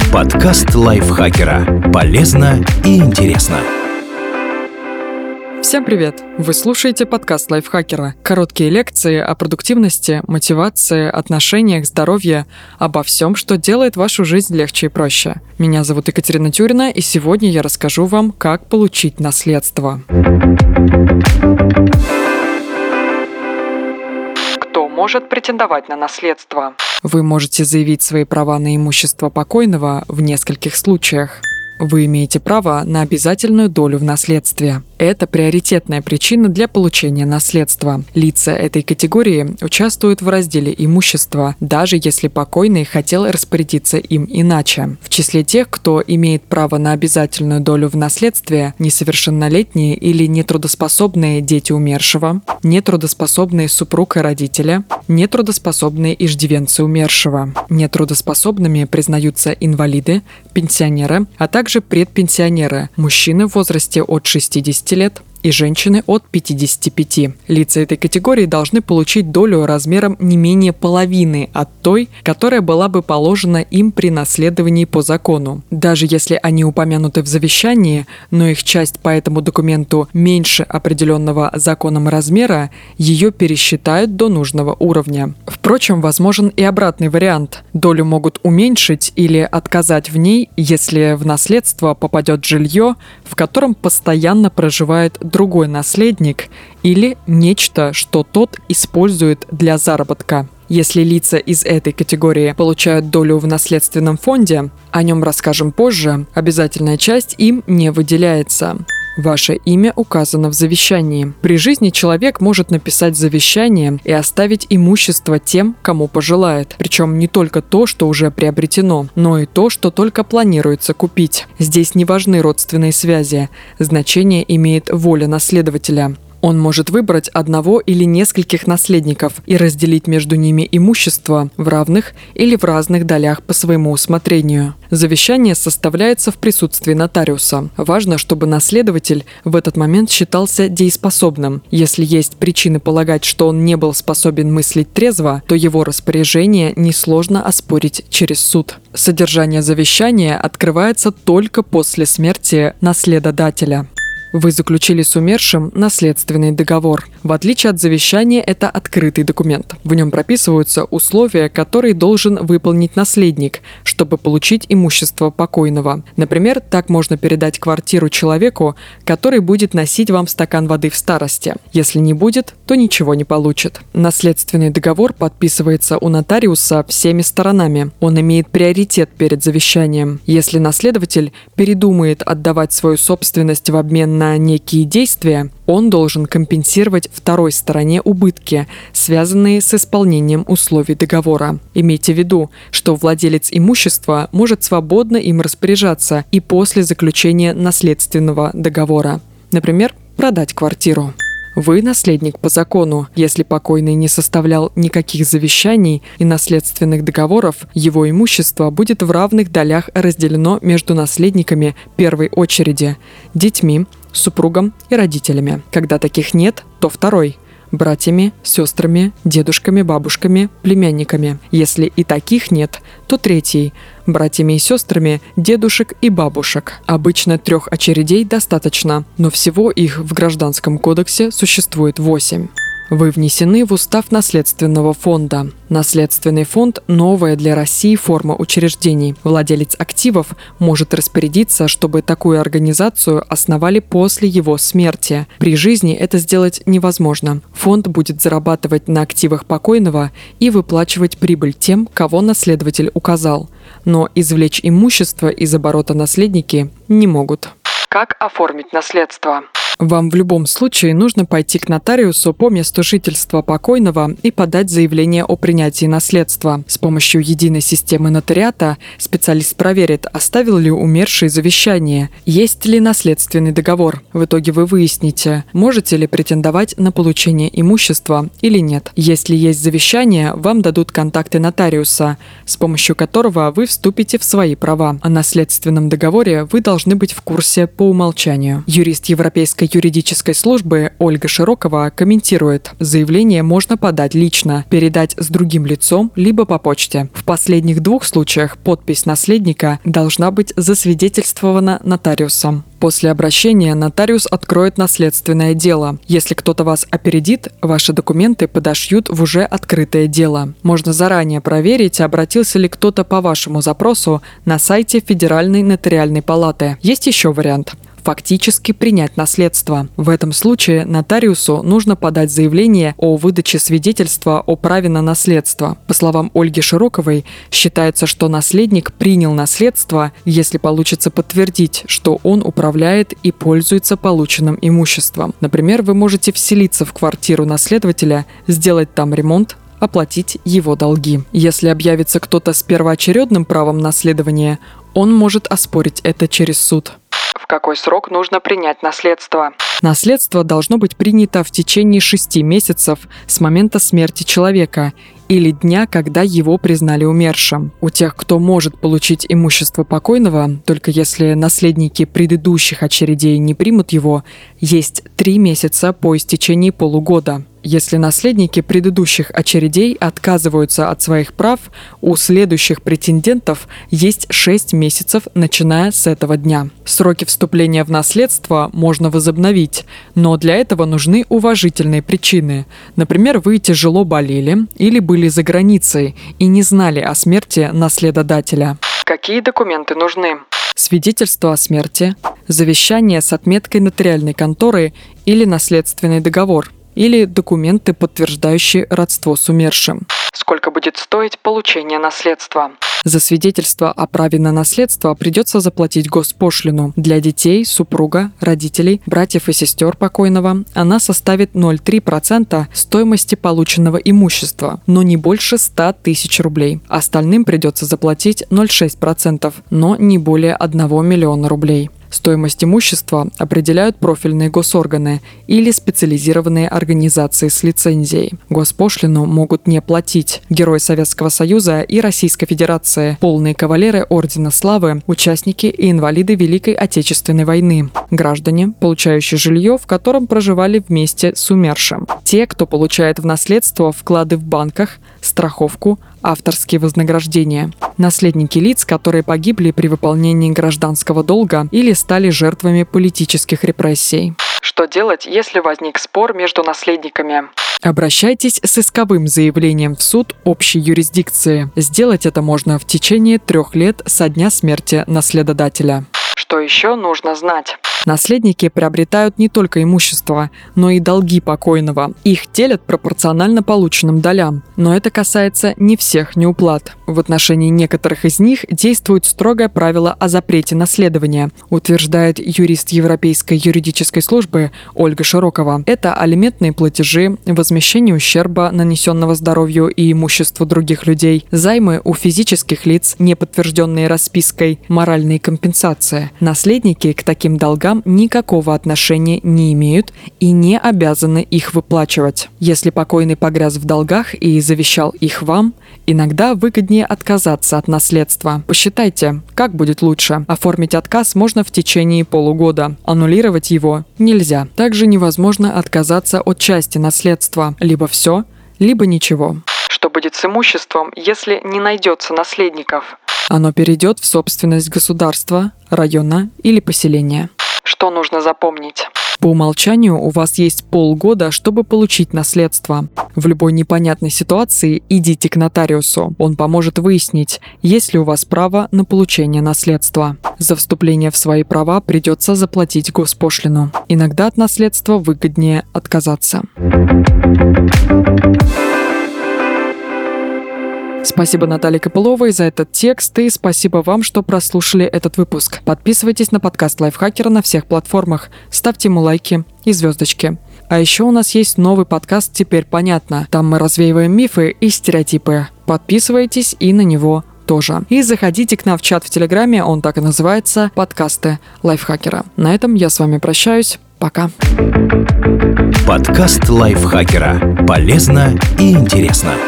Подкаст лайфхакера. Полезно и интересно. Всем привет! Вы слушаете подкаст лайфхакера. Короткие лекции о продуктивности, мотивации, отношениях, здоровье, обо всем, что делает вашу жизнь легче и проще. Меня зовут Екатерина Тюрина, и сегодня я расскажу вам, как получить наследство. Кто может претендовать на наследство? Вы можете заявить свои права на имущество покойного в нескольких случаях. Вы имеете право на обязательную долю в наследстве. Это приоритетная причина для получения наследства. Лица этой категории участвуют в разделе имущества, даже если покойный хотел распорядиться им иначе. В числе тех, кто имеет право на обязательную долю в наследстве, несовершеннолетние или нетрудоспособные дети умершего, нетрудоспособные супруг и родители, нетрудоспособные иждивенцы умершего. Нетрудоспособными признаются инвалиды, пенсионеры, а также предпенсионеры, мужчины в возрасте от 60 лет и женщины от 55. Лица этой категории должны получить долю размером не менее половины от той, которая была бы положена им при наследовании по закону. Даже если они упомянуты в завещании, но их часть по этому документу меньше определенного законом размера, ее пересчитают до нужного уровня. Впрочем, возможен и обратный вариант. Долю могут уменьшить или отказать в ней, если в наследство попадет жилье, в котором постоянно проживает другой наследник или нечто, что тот использует для заработка. Если лица из этой категории получают долю в наследственном фонде, о нем расскажем позже, обязательная часть им не выделяется. Ваше имя указано в завещании. При жизни человек может написать завещание и оставить имущество тем, кому пожелает. Причем не только то, что уже приобретено, но и то, что только планируется купить. Здесь не важны родственные связи. Значение имеет воля наследователя. Он может выбрать одного или нескольких наследников и разделить между ними имущество в равных или в разных долях по своему усмотрению. Завещание составляется в присутствии нотариуса. Важно, чтобы наследователь в этот момент считался дееспособным. Если есть причины полагать, что он не был способен мыслить трезво, то его распоряжение несложно оспорить через суд. Содержание завещания открывается только после смерти наследодателя. Вы заключили с умершим наследственный договор. В отличие от завещания, это открытый документ. В нем прописываются условия, которые должен выполнить наследник, чтобы получить имущество покойного. Например, так можно передать квартиру человеку, который будет носить вам стакан воды в старости. Если не будет, то ничего не получит. Наследственный договор подписывается у нотариуса всеми сторонами. Он имеет приоритет перед завещанием. Если наследователь передумает отдавать свою собственность в обмен на некие действия, он должен компенсировать второй стороне убытки, связанные с исполнением условий договора. Имейте в виду, что владелец имущества может свободно им распоряжаться и после заключения наследственного договора. Например, продать квартиру. Вы наследник по закону. Если покойный не составлял никаких завещаний и наследственных договоров, его имущество будет в равных долях разделено между наследниками первой очереди – детьми, супругом и родителями. Когда таких нет, то второй – братьями, сестрами, дедушками, бабушками, племянниками. Если и таких нет, то третий – братьями и сестрами дедушек и бабушек. Обычно 3 очередей достаточно, но всего их в Гражданском кодексе существует 8. Вы внесены в устав наследственного фонда. Наследственный фонд – новая для России форма учреждений. Владелец активов может распорядиться, чтобы такую организацию основали после его смерти. При жизни это сделать невозможно. Фонд будет зарабатывать на активах покойного и выплачивать прибыль тем, кого наследователь указал. Но извлечь имущество из оборота наследники не могут. Как оформить наследство? Вам в любом случае нужно пойти к нотариусу по месту жительства покойного и подать заявление о принятии наследства. С помощью единой системы нотариата специалист проверит, оставил ли умерший завещание, есть ли наследственный договор. В итоге вы выясните, можете ли претендовать на получение имущества или нет. Если есть завещание, вам дадут контакты нотариуса, с помощью которого вы вступите в свои права. О наследственном договоре вы должны быть в курсе по умолчанию. Юрист Европейской Российской юридической службы Ольга Широкова комментирует: заявление можно подать лично, передать с другим лицом, либо по почте. В последних двух случаях подпись наследника должна быть засвидетельствована нотариусом. После обращения нотариус откроет наследственное дело. Если кто-то вас опередит, ваши документы подошьют в уже открытое дело. Можно заранее проверить, обратился ли кто-то по вашему запросу на сайте Федеральной нотариальной палаты. Есть еще вариант – фактически принять наследство. В этом случае нотариусу нужно подать заявление о выдаче свидетельства о праве на наследство. По словам Ольги Широковой, считается, что наследник принял наследство, если получится подтвердить, что он управляет и пользуется полученным имуществом. Например, вы можете вселиться в квартиру наследователя, сделать там ремонт, оплатить его долги. Если объявится кто-то с первоочередным правом наследования, он может оспорить это через суд. В какой срок нужно принять наследство? Наследство должно быть принято в течение 6 месяцев с момента смерти человека или дня, когда его признали умершим. У тех, кто может получить имущество покойного, только если наследники предыдущих очередей не примут его, есть 3 месяца по истечении полугода. Если наследники предыдущих очередей отказываются от своих прав, у следующих претендентов есть 6 месяцев, начиная с этого дня. Сроки вступления в наследство можно возобновить, но для этого нужны уважительные причины. Например, вы тяжело болели или были за границей и не знали о смерти наследодателя. Какие документы нужны? Свидетельство о смерти, завещание с отметкой нотариальной конторы или наследственный договор, или документы, подтверждающие родство с умершим. Сколько будет стоить получение наследства? За свидетельство о праве на наследство придется заплатить госпошлину. Для детей, супруга, родителей, братьев и сестер покойного она составит 0,3% стоимости полученного имущества, но не больше 100 тысяч рублей. Остальным придется заплатить 0,6%, но не более 1 миллиона рублей. Стоимость имущества определяют профильные госорганы или специализированные организации с лицензией. Госпошлину могут не платить Герой Советского Союза и Российской Федерации, полные кавалеры Ордена Славы, участники и инвалиды Великой Отечественной войны, граждане, получающие жилье, в котором проживали вместе с умершим, те, кто получает в наследство вклады в банках, страховку, авторские вознаграждения, наследники лиц, которые погибли при выполнении гражданского долга или стали жертвами политических репрессий. Что делать, если возник спор между наследниками? Обращайтесь с исковым заявлением в суд общей юрисдикции. Сделать это можно в течение 3 лет со дня смерти наследодателя. Что еще нужно знать? Наследники приобретают не только имущество, но и долги покойного. Их делят пропорционально полученным долям. Но это касается не всех неуплат. В отношении некоторых из них действует строгое правило о запрете наследования, утверждает юрист Европейской юридической службы Ольга Широкова. Это алиментные платежи, возмещение ущерба, нанесенного здоровью и имуществу других людей, займы у физических лиц, не подтвержденные распиской, моральные компенсации. Наследники к таким долгам никакого отношения не имеют и не обязаны их выплачивать. Если покойный погряз в долгах и завещал их вам, иногда выгоднее отказаться от наследства. Посчитайте, как будет лучше. Оформить отказ можно в течение полугода. Аннулировать его нельзя. Также невозможно отказаться от части наследства. Либо все, либо ничего. Что будет с имуществом, если не найдется наследников? Оно перейдет в собственность государства, района или поселения. Что нужно запомнить? По умолчанию у вас есть полгода, чтобы получить наследство. В любой непонятной ситуации идите к нотариусу. Он поможет выяснить, есть ли у вас право на получение наследства. За вступление в свои права придется заплатить госпошлину. Иногда от наследства выгоднее отказаться. Спасибо Наталье Копыловой за этот текст и спасибо вам, что прослушали этот выпуск. Подписывайтесь на подкаст Лайфхакера на всех платформах, ставьте ему лайки и звездочки. А еще у нас есть новый подкаст «Теперь понятно». Там мы развеиваем мифы и стереотипы. Подписывайтесь и на него тоже. И заходите к нам в чат в Телеграме, он так и называется «Подкасты Лайфхакера». На этом я с вами прощаюсь. Пока. Подкаст Лайфхакера. Полезно и интересно.